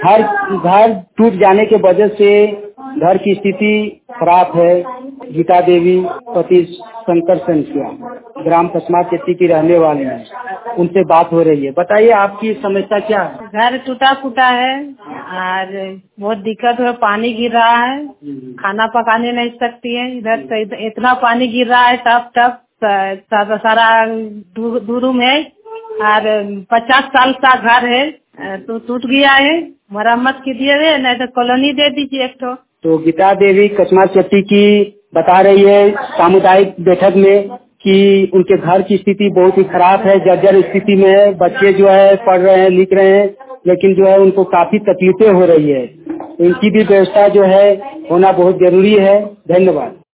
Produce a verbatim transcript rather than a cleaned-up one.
घर घर टूट जाने के वजह से घर की स्थिति खराब है। गीता देवी पति शंकर संख्या ग्राम कस्मा चेट्टी की रहने वाली है, उनसे बात हो रही है। बताइए आपकी समस्या क्या है? घर टूटा फूटा है और बहुत दिक्कत है, पानी गिर रहा है, खाना पकाने नहीं सकती है। इधर से इतना पानी गिर रहा है, टप टप सारा दूर में है और पचास साल का घर है तो टूट गया है, मरम्मत कीजिए नहीं तो कॉलोनी दे दीजिए एक तो। तो गीता देवी कस्मा चेट्टी की बता रही है सामुदायिक बैठक में कि उनके घर की स्थिति बहुत ही खराब है, जर्जर स्थिति में है। बच्चे जो है पढ़ रहे हैं, लिख रहे हैं, लेकिन जो है उनको काफी तकलीफें हो रही है। इनकी भी व्यवस्था जो है होना बहुत जरूरी है। धन्यवाद।